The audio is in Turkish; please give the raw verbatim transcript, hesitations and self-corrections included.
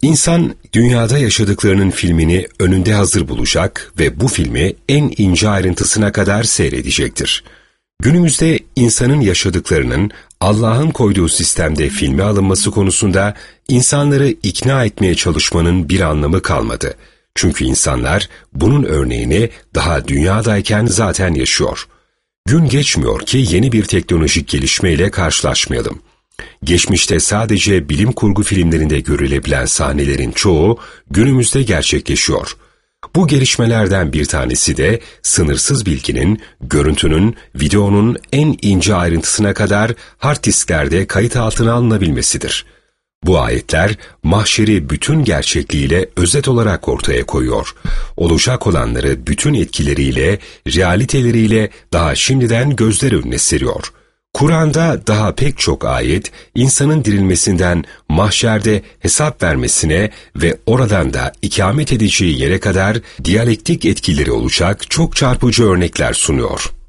İnsan dünyada yaşadıklarının filmini önünde hazır bulacak ve bu filmi en ince ayrıntısına kadar seyredecektir. Günümüzde insanın yaşadıklarının Allah'ın koyduğu sistemde filme alınması konusunda insanları ikna etmeye çalışmanın bir anlamı kalmadı. Çünkü insanlar bunun örneğini daha dünyadayken zaten yaşıyor. Gün geçmiyor ki yeni bir teknolojik gelişmeyle karşılaşmayalım. Geçmişte sadece bilim kurgu filmlerinde görülebilen sahnelerin çoğu günümüzde gerçekleşiyor. Bu gelişmelerden bir tanesi de sınırsız bilginin, görüntünün, videonun en ince ayrıntısına kadar hard disklerde kayıt altına alınabilmesidir. Bu ayetler mahşeri bütün gerçekliğiyle özet olarak ortaya koyuyor. Olacak olanları bütün etkileriyle, realiteleriyle daha şimdiden gözler önüne seriyor. Kur'an'da daha pek çok ayet, insanın dirilmesinden mahşerde hesap vermesine ve oradan da ikamet edeceği yere kadar diyalektik etkileri olacak çok çarpıcı örnekler sunuyor.